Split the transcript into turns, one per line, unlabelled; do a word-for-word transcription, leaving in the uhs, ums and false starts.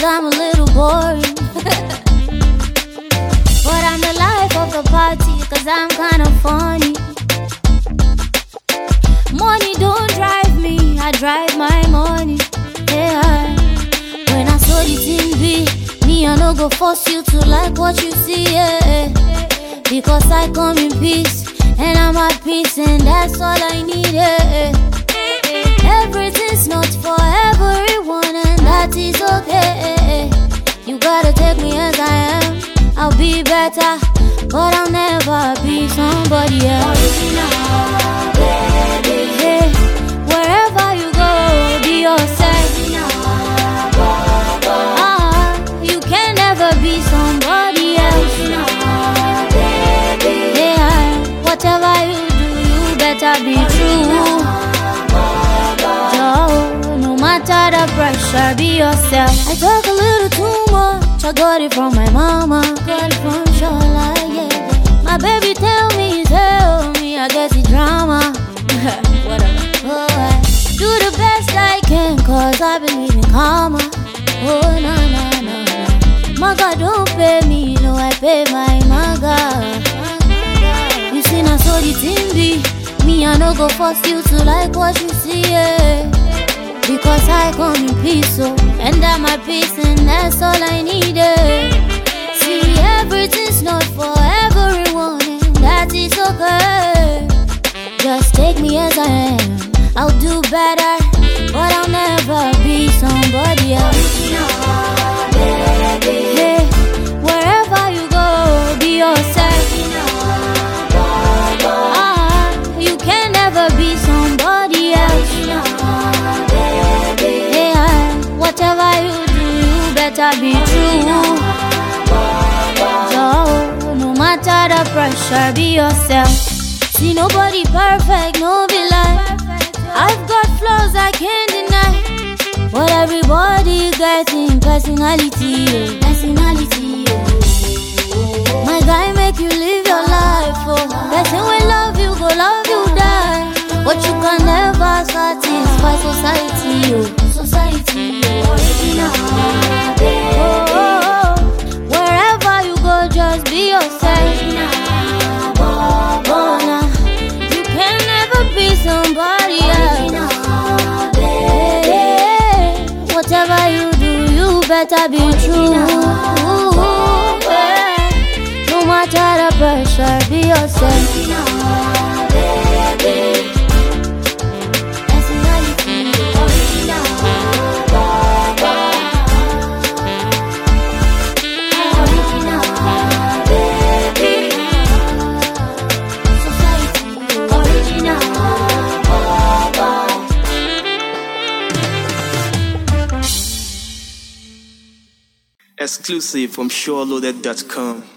cause I'm a little boring. But I'm the life of the party, cause I'm kinda funny. Money don't drive me, I drive my money. Yeah. When I saw the thing be, me I no go force you to like what you see, yeah. Because I come in peace, and I'm at peace, and that's all I need, yeah. Everything's not for everyone, and that is okay. You gotta take me as I am, I'll be better, but I'll never be somebody else. Original, baby. Yeah. Wherever you go, be yourself. Uh, you can never be somebody else. Yeah. Whatever you do, you better be true. No matter the pressure, be yourself. I talk a little too much, I got it from my mama, got it from Shola, yeah. My baby tell me, tell me, I get the drama. Whatever. Oh, I do the best I can, cause I believe in karma. Oh, na na na na. Maga don't pay me, no, I pay my maga. You see, now so the thing be, me I no go force you to like what you see, yeah. Because I come in peace, so, and I'm at peace, and that's all I needed. See, everything's not for everyone, and that is okay. Just take me as I am, I'll do better, but I'll never be somebody else. Hey, wherever you go, be yourself. Uh, you can never be somebody else. Whatever you do, you better be true. So, no matter the pressure, be yourself. See, nobody perfect, no be like. I've got flaws I can't deny, but everybody getting personality, oh. Personality, oh. My guy make you live your life, oh. Person will love you, go love you, die. But you can never satisfy society, oh. Society, oh. Original, oh, oh, oh. Wherever you go, just be yourself. Oh, oh, nah. You can never be somebody else. Hey, hey, whatever you do, you better be true. Yeah. No matter the pressure, be yourself.
Exclusive from Sure Loaded dot com.